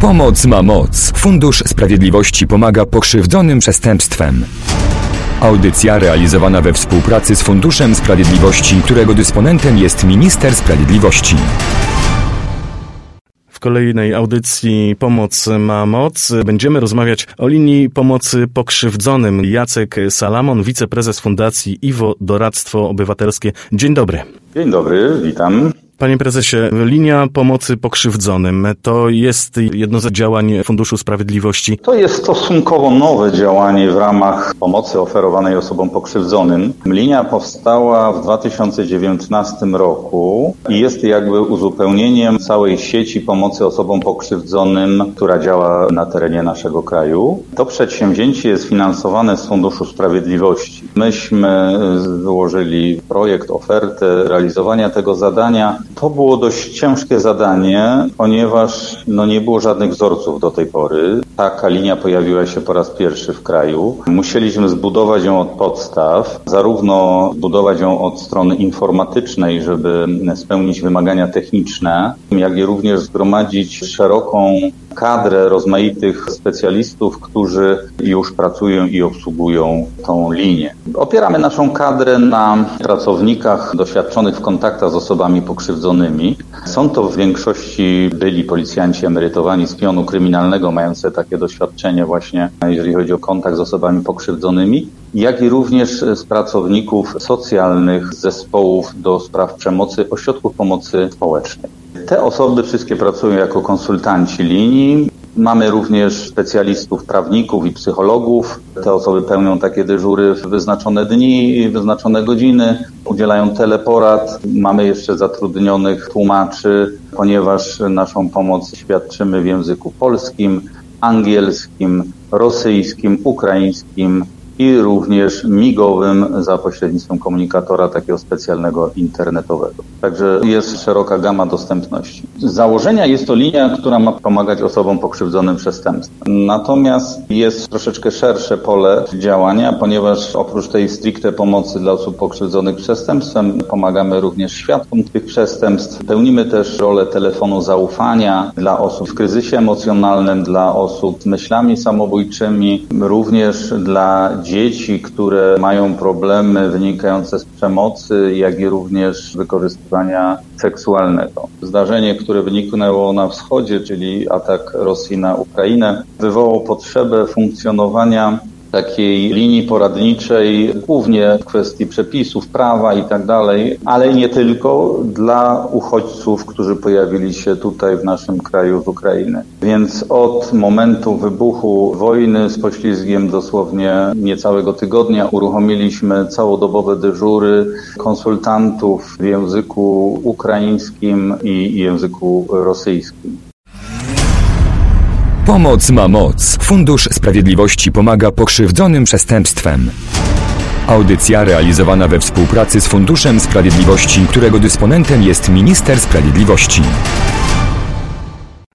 Pomoc ma moc. Fundusz Sprawiedliwości pomaga pokrzywdzonym przestępstwem. Audycja realizowana we współpracy z Funduszem Sprawiedliwości, którego dysponentem jest Minister Sprawiedliwości. W kolejnej audycji Pomoc ma moc będziemy rozmawiać o linii pomocy pokrzywdzonym. Jacek Salamon, wiceprezes Fundacji IWO Doradztwo Obywatelskie. Dzień dobry. Dzień dobry, witam. Panie prezesie, linia pomocy pokrzywdzonym to jest jedno z działań Funduszu Sprawiedliwości. To jest stosunkowo nowe działanie w ramach pomocy oferowanej osobom pokrzywdzonym. Linia powstała w 2019 roku i jest jakby uzupełnieniem całej sieci pomocy osobom pokrzywdzonym, która działa na terenie naszego kraju. To przedsięwzięcie jest finansowane z Funduszu Sprawiedliwości. Myśmy wyłożyli projekt, ofertę realizowania tego zadania. To było dość ciężkie zadanie, ponieważ nie było żadnych wzorców do tej pory. Taka linia pojawiła się po raz pierwszy w kraju. Musieliśmy zbudować ją od podstaw, zarówno zbudować ją od strony informatycznej, żeby spełnić wymagania techniczne, jak i również zgromadzić szeroką kadrę rozmaitych specjalistów, którzy już pracują i obsługują tą linię. Opieramy naszą kadrę na pracownikach doświadczonych w kontaktach z osobami pokrzywdzonymi. Są to w większości byli policjanci emerytowani z pionu kryminalnego, mający takie doświadczenie właśnie, jeżeli chodzi o kontakt z osobami pokrzywdzonymi, jak i również z pracowników socjalnych, zespołów do spraw przemocy, ośrodków pomocy społecznej. Te osoby wszystkie pracują jako konsultanci linii. Mamy również specjalistów, prawników i psychologów. Te osoby pełnią takie dyżury w wyznaczone dni i wyznaczone godziny, udzielają teleporad. Mamy jeszcze zatrudnionych tłumaczy, ponieważ naszą pomoc świadczymy w języku polskim, angielskim, rosyjskim, ukraińskim i również migowym za pośrednictwem komunikatora takiego specjalnego internetowego. Także jest szeroka gama dostępności. Z założenia jest to linia, która ma pomagać osobom pokrzywdzonym przestępstwem. Natomiast jest troszeczkę szersze pole działania, ponieważ oprócz tej stricte pomocy dla osób pokrzywdzonych przestępstwem pomagamy również świadkom tych przestępstw. Pełnimy też rolę telefonu zaufania dla osób w kryzysie emocjonalnym, dla osób z myślami samobójczymi, również dla dzieci, które mają problemy wynikające z przemocy, jak i również wykorzystywania seksualnego. Zdarzenie, które wyniknęło na wschodzie, czyli atak Rosji na Ukrainę, wywołało potrzebę funkcjonowania takiej linii poradniczej, głównie w kwestii przepisów, prawa i tak dalej, ale nie tylko, dla uchodźców, którzy pojawili się tutaj w naszym kraju z Ukrainy. Więc od momentu wybuchu wojny z poślizgiem dosłownie niecałego tygodnia uruchomiliśmy całodobowe dyżury konsultantów w języku ukraińskim i języku rosyjskim. Pomoc ma moc. Fundusz Sprawiedliwości pomaga pokrzywdzonym przestępstwem. Audycja realizowana we współpracy z Funduszem Sprawiedliwości, którego dysponentem jest Minister Sprawiedliwości.